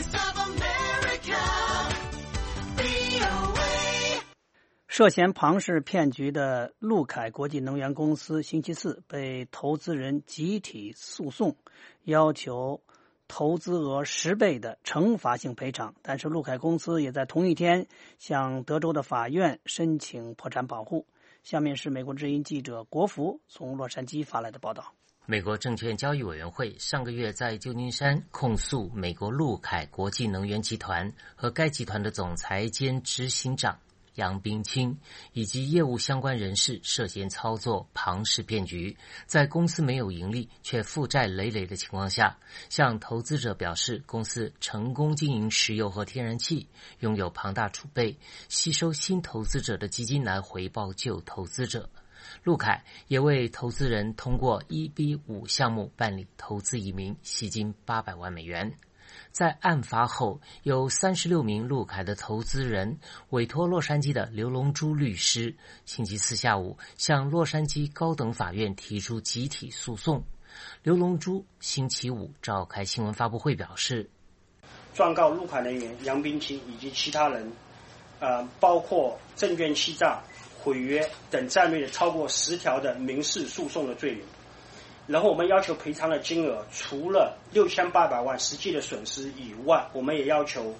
涉嫌庞氏骗局的陆凯国际能源公司星期四被投资人集体诉讼，要求投资额10倍的惩罚性赔偿。但是陆凯公司也在同一天向德州的法院申请破产保护。下面是美国之音记者国福从洛杉矶发来的报道。
美国证券交易委员会上个月在旧金山控诉美国陆凯国际能源集团和该集团的总裁兼执行长杨冰清以及业务相关人士涉嫌操作庞氏骗局，在公司没有盈利却负债累累的情况下，向投资者表示公司成功经营石油和天然气，拥有庞大储备，吸收新投资者的基金来回报旧投资者。陆凯也为投资人通过 EB5 项目办理投资移民，吸金800万美元。在案发后，有36名陆凯的投资人委托洛杉矶的刘龙珠律师，星期四下午向洛杉矶高等法院提出集体诉讼。刘龙珠星期五召开新闻发布会表示，
状告陆凯人员杨冰清以及其他人，包括证券欺诈、毁约等战略超过10条的民事诉讼的罪名。然后我们要求赔偿的金额除了6800万实际的损失以外，我们也要求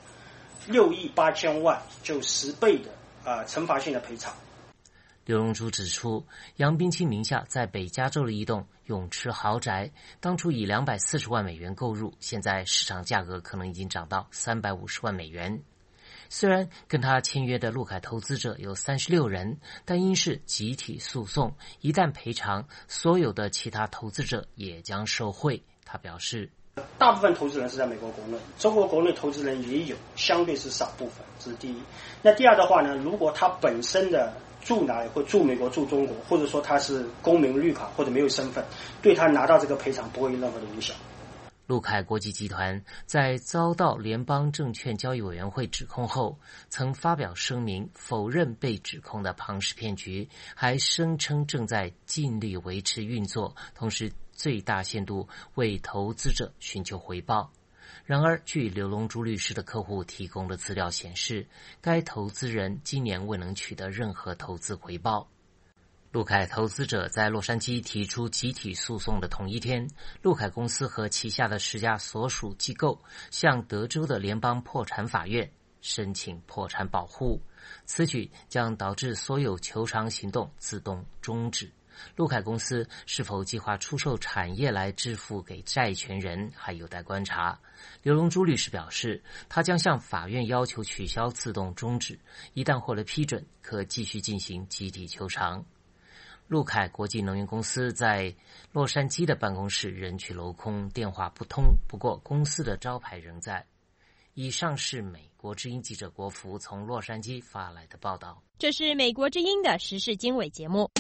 6亿8千万，就10倍的惩罚性的赔偿。
刘龙珠指出，杨冰清名下在北加州的一栋泳池豪宅，当初以240万美元购入，现在市场价格可能已经涨到350万美元。虽然跟他签约的陆凯投资者有36人，但因是集体诉讼，一旦赔偿，所有的其他投资者也将受贿。他表示，
大部分投资人是在美国国内，中国国内投资人也有，相对是少部分，这是第一。那第二的话呢，如果他本身的住哪里，或住美国住中国，或者说他是公民绿卡或者没有身份，对他拿到这个赔偿不会有任何的影响。
陆凯国际集团在遭到联邦证券交易委员会指控后，曾发表声明否认被指控的庞氏骗局，还声称正在尽力维持运作，同时最大限度为投资者寻求回报。然而，据刘龙珠律师的客户提供的资料显示，该投资人今年未能取得任何投资回报。陆凯投资者在洛杉矶提出集体诉讼的同一天，陆凯公司和旗下的10家所属机构向德州的联邦破产法院申请破产保护，此举将导致所有求偿行动自动终止。陆凯公司是否计划出售产业来支付给债权人还有待观察。刘龙珠律师表示，他将向法院要求取消自动终止，一旦获得批准，可继续进行集体求偿。陆凯国际能源公司在洛杉矶的办公室人去楼空，电话不通，不过公司的招牌仍在。以上是美国之音记者国福从洛杉矶发来的报道。
这是美国之音的时事经纬节目。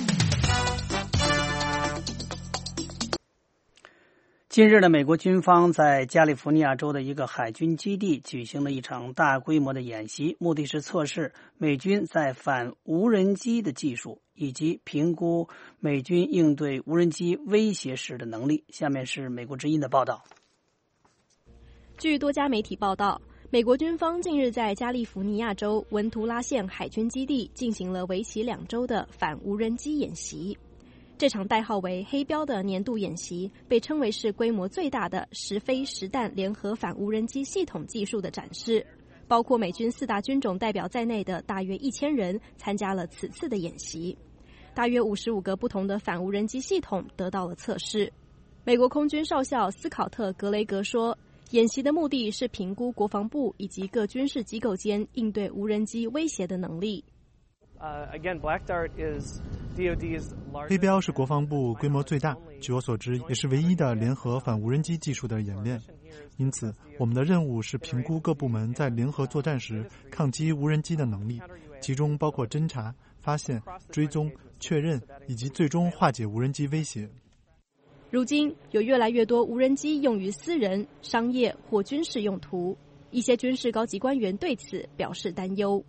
近日的美国军方在加利福尼亚州的一个海军基地举行了一场大规模的演习，目的是测试美军在反无人机的技术以及评估美军应对无人机威胁时的能力。下面是美国之音的报道。
据多家媒体报道，美国军方近日在加利福尼亚州文图拉县海军基地进行了为期2周的反无人机演习。这场代号为黑标的年度演习被称为是规模最大的实飞实弹联合反无人机系统技术的展示，包括美军4大军种代表在内的大约1000人参加了此次的演习。大约55个不同的反无人机系统得到了测试。美国空军少校斯考特·格雷格说，演习的目的是评估国防部以及各军事机构间应对无人机威胁的能力。
飞镖是国防部规模最大，据我所知也是唯一的联合反无人机技术的演练。因此，我们的任务是评估各部门在联合作战时抗击无人机的能力，其中包括侦察、发现、追踪、确认以及最终化解无人机威胁。
如今有越来越多无人机用于私人、商业或军事用途，一些军事高级官员对此表示担忧。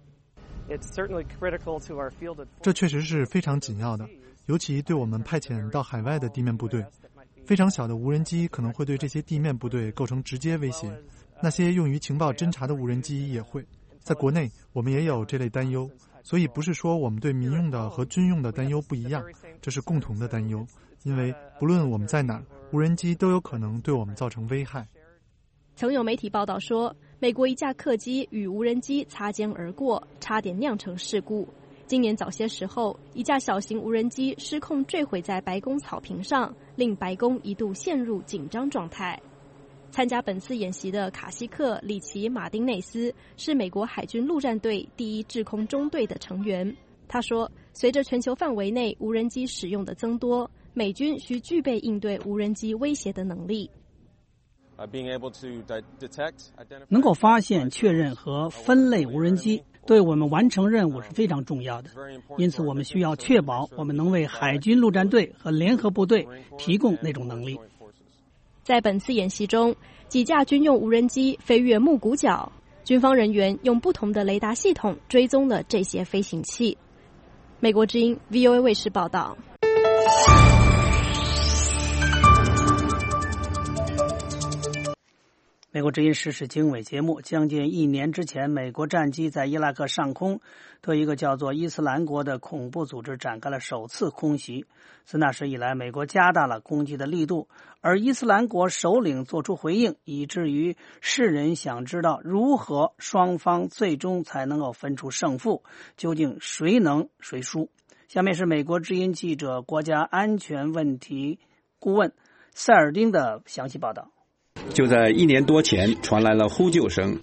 这确实是非常紧要的，尤其对我们派遣到海外的地面部队。非常小的无人机可能会对这些地面部队构成直接威胁，那些用于情报侦察的无人机也会。在国内，我们也有这类担忧，所以不是说我们对民用的和军用的担忧不一样，这是共同的担忧。因为不论我们在哪儿，无人机都有可能对我们造成危害。
曾有媒体报道说，美国一架客机与无人机擦肩而过，差点酿成事故。今年早些时候，一架小型无人机失控坠毁在白宫草坪上，令白宫一度陷入紧张状态。参加本次演习的卡西克·里奇·马丁内斯是美国海军陆战队第一制空中队的成员。他说，随着全球范围内无人机使用的增多，美军需具备应对无人机威胁的能力。
能够发现、确认和分类无人机，对我们完成任务是非常重要的。因此，我们需要确保我们能为海军陆战队和联合部队提供那种能力。
在本次演习中，几架军用无人机飞越木谷角，军方人员用不同的雷达系统追踪了这些飞行器。美国之音 VOA 卫视报道。
美国之音时事经纬节目，将近1年之前，美国战机在伊拉克上空对一个叫做伊斯兰国的恐怖组织展开了首次空袭。自那时以来，美国加大了攻击的力度，而伊斯兰国首领做出回应，以至于世人想知道如何双方最终才能够分出胜负，究竟谁能谁输。下面是美国之音记者、国家安全问题顾问塞尔丁的详细报道。
就在1年多前，传来了呼救声。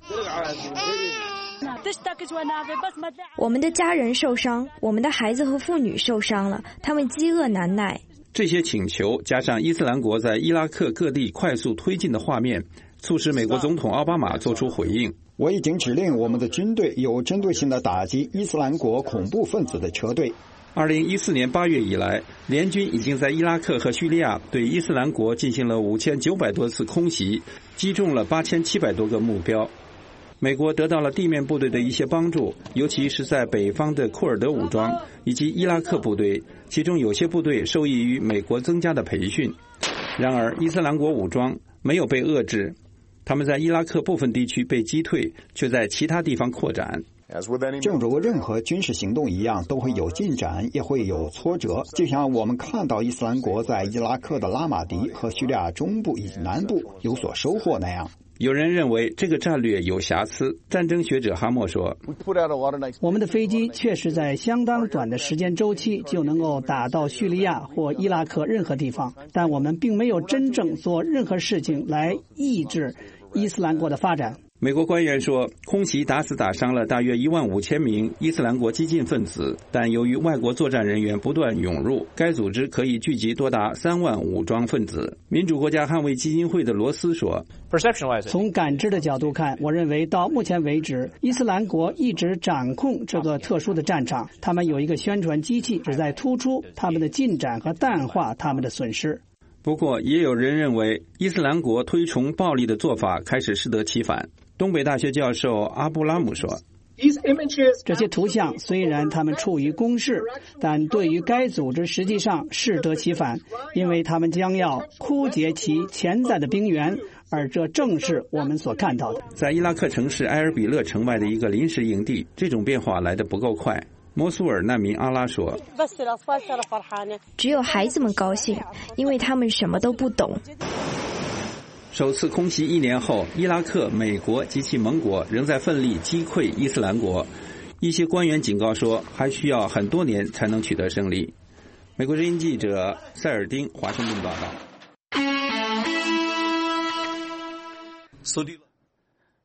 我们的家人受伤，我们的孩子和妇女受伤了，他们饥饿难耐。
这些请求加上伊斯兰国在伊拉克各地快速推进的画面，促使美国总统奥巴马做出回应。
我已经指令我们的军队有针对性地打击伊斯兰国恐怖分子的车队。
2014年8月以来，联军已经在伊拉克和叙利亚对伊斯兰国进行了5900多次空袭，击中了8700多个目标。美国得到了地面部队的一些帮助，尤其是在北方的库尔德武装以及伊拉克部队，其中有些部队受益于美国增加的培训。然而，伊斯兰国武装没有被遏制，他们在伊拉克部分地区被击退，却在其他地方扩展。
正如任何军事行动一样，都会有进展，也会有挫折。就像我们看到伊斯兰国在伊拉克的拉马迪和叙利亚中部以及南部有所收获那样。
有人认为这个战略有瑕疵。战争学者哈默说，
我们的飞机确实在相当短的时间周期就能够打到叙利亚或伊拉克任何地方，但我们并没有真正做任何事情来抑制伊斯兰国的发展。
美国官员说，空袭打死打伤了大约15000名伊斯兰国激进分子，但由于外国作战人员不断涌入，该组织可以聚集多达3万武装分子。民主国家捍卫基金会的罗斯说，
从感知的角度看，我认为到目前为止，伊斯兰国一直掌控这个特殊的战场，他们有一个宣传机器，旨在突出他们的进展和淡化他们的损失。
不过，也有人认为伊斯兰国推崇暴力的做法开始适得其反。东北大学教授阿布拉姆说，
这些图像虽然他们处于攻势，但对于该组织实际上适得其反，因为他们将要枯竭其潜在的兵源，而这正是我们所看到的。
在伊拉克城市埃尔比勒城外的一个临时营地，这种变化来得不够快。摩苏尔难民阿拉说，
只有孩子们高兴，因为他们什么都不懂。
首次空袭1年后，伊拉克、美国及其盟国仍在奋力击溃伊斯兰国。一些官员警告说，还需要很多年才能取得胜利。美国之音记者塞尔丁华盛顿报道。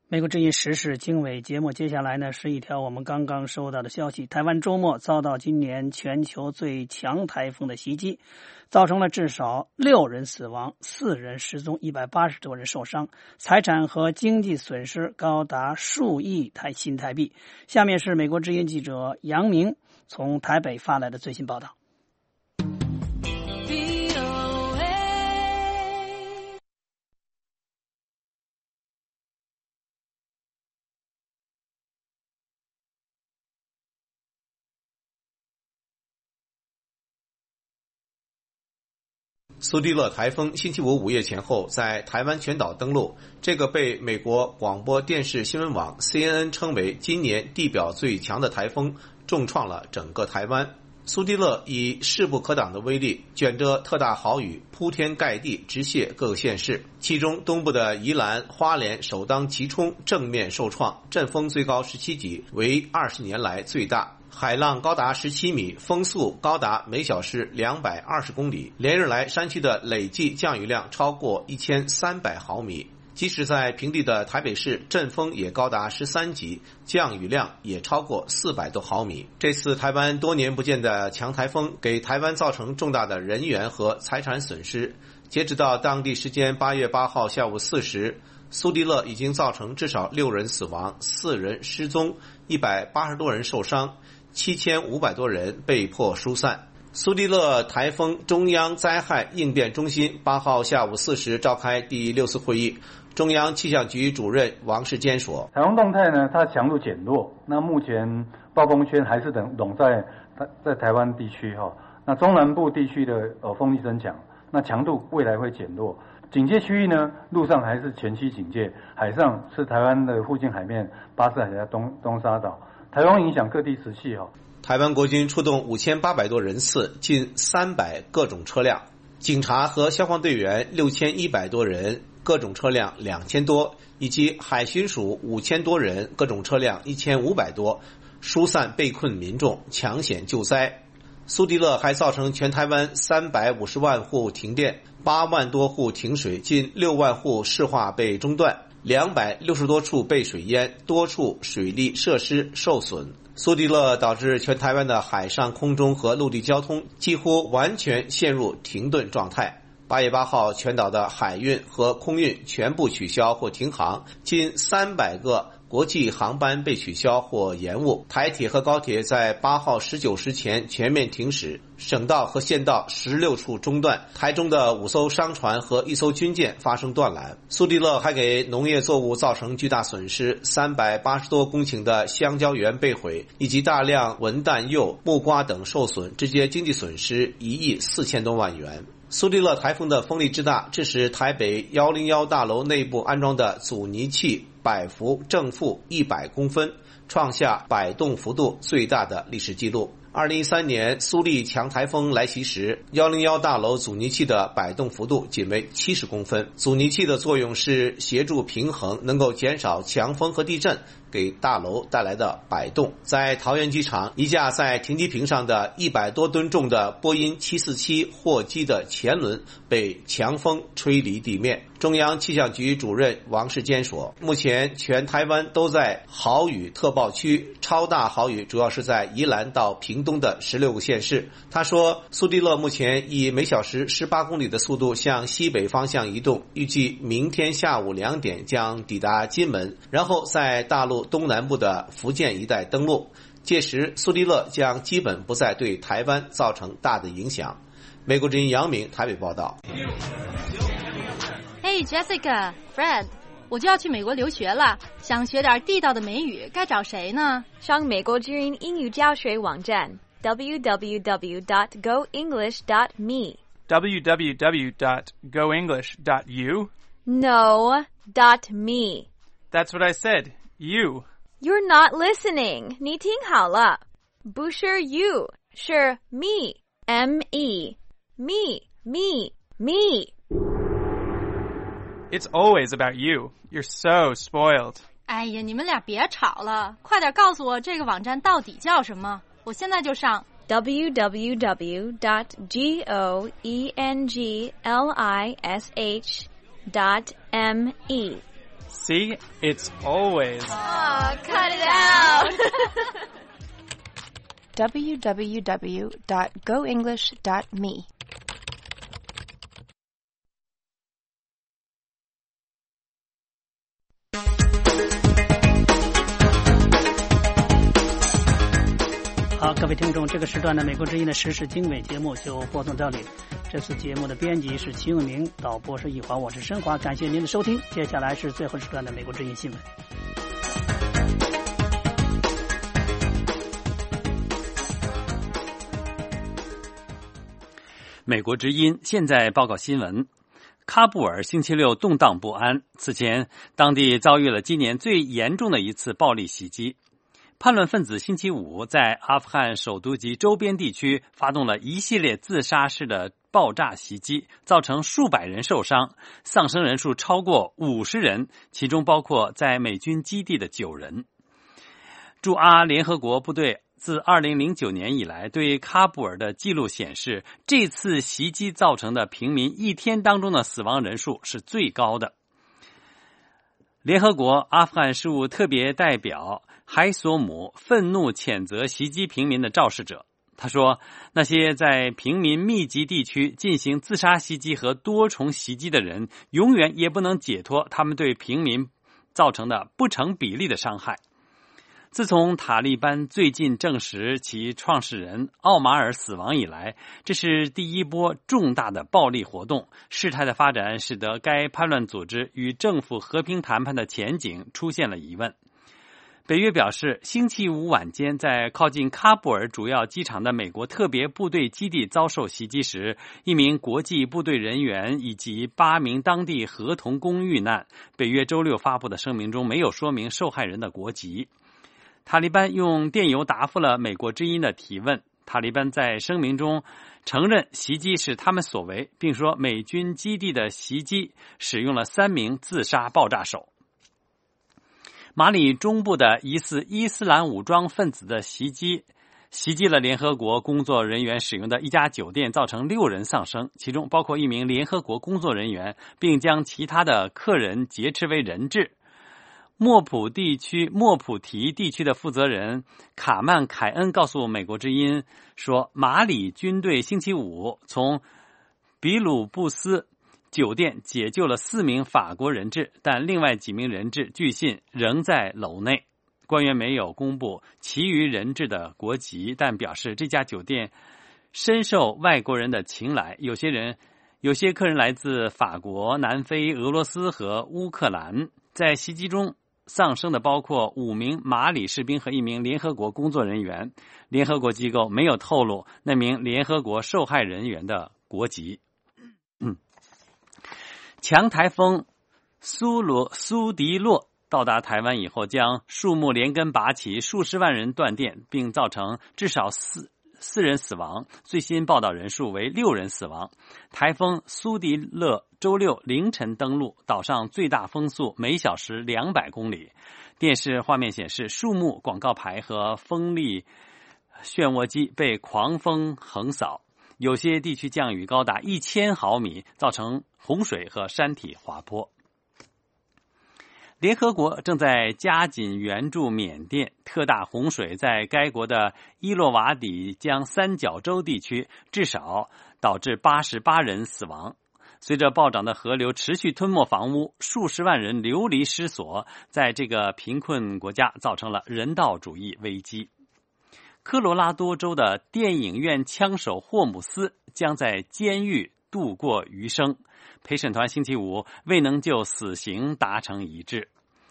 美国之音时事经纬节目，接下来呢是一条我们刚刚收到的消息。台湾周末遭到今年全球最强台风的袭击，造成了至少6人死亡、4人失踪、180多人受伤，财产和经济损失高达数亿新台币。下面是美国之音记者杨明从台北发来的最新报道。
苏迪勒台风星期五午夜前后在台湾全岛登陆，这个被美国广播电视新闻网 CNN 称为今年地表最强的台风，重创了整个台湾。苏迪勒以势不可挡的威力，卷着特大豪雨铺天盖地直泻各个县市，其中东部的宜兰、花莲首当其冲，正面受创，阵风最高17级，为20年来最大。海浪高达17米，风速高达每小时220公里，连日来山区的累计降雨量超过1300毫米。即使在平地的台北市，阵风也高达13级，降雨量也超过400多毫米。这次台湾多年不见的强台风给台湾造成重大的人员和财产损失。截止到当地时间8月8号下午4时，苏迪勒已经造成至少6人死亡、4人失踪、180多人受伤，7500多人被迫疏散。苏迪勒台风中央灾害应变中心8号下午4时召开第6次会议，中央气象局主任王世坚说：
台风动态呢，它强度减弱，那目前暴风圈还是笼在台湾地区哈，那中南部地区的风力增强，那强度未来会减弱。警戒区域呢，陆上还是前期警戒，海上是台湾的附近海面、巴士海峡、东沙岛。台风影响各地持续哈。
台湾国军出动5800多人次，近300各种车辆，警察和消防队员6100多人，各种车辆2000多，以及海巡署5000多人，各种车辆1500多，疏散被困民众，抢险救灾。苏迪勒还造成全台湾350万户停电，8万多户停水，近6万户市化被中断，260多处被水淹，多处水利设施受损。苏迪勒导致全台湾的海上、空中和陆地交通几乎完全陷入停顿状态。8月8号，全岛的海运和空运全部取消或停航，近300个国际航班被取消或延误。台铁和高铁在8号19时前全面停驶，省道和县道16处中断。台中的5艘商船和1艘军舰发生断缆。苏迪勒还给农业作物造成巨大损失，380多公顷的香蕉园被毁，以及大量文旦柚、木瓜等受损，直接经济损失1亿4000多万元。苏迪勒台风的风力之大，致使台北101大楼内部安装的阻尼器摆幅正负100公分，创下摆动幅度最大的历史记录。2013年苏力强台风来袭时，101大楼阻尼器的摆动幅度仅为70公分。阻尼器的作用是协助平衡，能够减少强风和地震给大楼带来的摆动。在桃园机场，一架在停机坪上的100多吨重的波音747货机的前轮被强风吹离地面。中央气象局主任王世坚说，目前全台湾都在豪雨特报区，超大豪雨主要是在宜兰到屏东的16个县市。他说，苏迪勒目前以每小时18公里的速度向西北方向移动，预计明天下午2点将抵达金门，然后在大陆东南部的福建一带登陆。届时苏迪勒将基本不再对台湾造成大的影响。美国之音杨明台北报道。
Hey Jessica、Fred， 我就要去美国留学了，想学点地道的美语，该找谁呢？
上美国之音英语教学网站 www.goenglish.me
www.goenglish.you
No, .me.
That's what I said. You.
You're not listening. 你听好了，不是 you， 是 me. M-E. Me, me, me.
It's always about you. You're so spoiled.
哎呀，你们俩别吵了，快点告诉我这个网站到底叫什么，我现在就上。
www.goenglish.me
See, it's always.
Oh, cut it out.
www.goenglish.me
好，各位听众，这个时段的美国之音的时事经纬节目就播送到这里。这次节目的编辑是齐永明，导播是易华，我是申华，感谢您的收听。接下来是最后时段的美国之音新闻。
美国之音现在报告新闻：喀布尔星期六动荡不安，此前当地遭遇了今年最严重的一次暴力袭击。叛乱分子星期五在阿富汗首都及周边地区发动了一系列自杀式的爆炸袭击，造成数百人受伤，丧生人数超过50人，其中包括在美军基地的9人。驻阿联合国部队自2009年以来对喀布尔的记录显示，这次袭击造成的平民一天当中的死亡人数是最高的。联合国阿富汗事务特别代表海索姆愤怒谴责袭击平民的肇事者，他说，那些在平民密集地区进行自杀袭击和多重袭击的人，永远也不能解脱他们对平民造成的不成比例的伤害。自从塔利班最近证实其创始人奥马尔死亡以来，这是第一波重大的暴力活动。事态的发展使得该叛乱组织与政府和平谈判的前景出现了疑问。北约表示，星期五晚间在靠近喀布尔主要机场的美国特别部队基地遭受袭击时，一名国际部队人员以及8名当地合同工遇难。北约周六发布的声明中没有说明受害人的国籍。塔利班用电邮答复了美国之音的提问。塔利班在声明中承认袭击是他们所为，并说美军基地的袭击使用了3名自杀爆炸手。马里中部的疑似伊斯兰武装分子的袭击了联合国工作人员使用的一家酒店，造成6人丧生，其中包括1名联合国工作人员，并将其他的客人劫持为人质。莫普提地区的负责人卡曼凯恩告诉美国之音说，马里军队星期五从比鲁布斯酒店解救了4名法国人质，但另外几名人质据信仍在楼内。官员没有公布其余人质的国籍，但表示这家酒店深受外国人的青睐，有些客人来自法国、南非、俄罗斯和乌克兰。在袭击中丧生的包括5名马里士兵和1名联合国工作人员。联合国机构没有透露那名联合国受害人员的国籍。强台风苏迪洛到达台湾以后，将树木连根拔起，数十万人断电，并造成至少四人死亡，最新报道人数为6人死亡。台风苏迪勒周六凌晨登陆，岛上最大风速每小时200公里。电视画面显示，树木、广告牌和风力漩涡机被狂风横扫，有些地区降雨高达1000毫米，造成洪水和山体滑坡。联合国正在加紧援助缅甸，特大洪水在该国的伊洛瓦底江三角洲地区至少导致88人死亡。随着暴涨的河流持续吞没房屋，数十万人流离失所，在这个贫困国家造成了人道主义危机。科罗拉多州的电影院枪手霍姆斯将在监狱度过余生。陪审团星期五未能就死刑达成一致。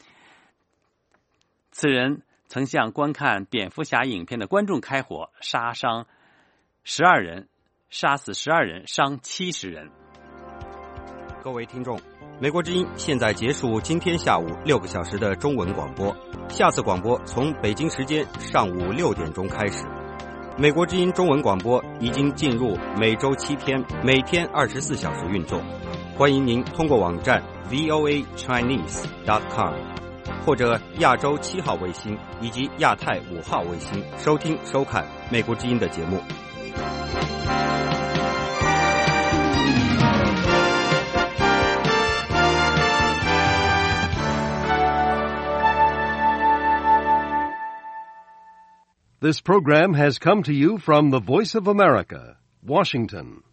此人曾向观看蝙蝠侠影片的观众开火，杀死12人，伤70人。
各位听众，美国之音现在结束今天下午6个小时的中文广播，下次广播从北京时间上午6点钟开始。美国之音中文广播已经进入每周7天，每天24小时运作。欢迎您通过网站 voachinese.com 或者亚洲7号卫星以及亚太5号卫星收听收看美国之音的节目。
This program has come to you from the Voice of America, Washington.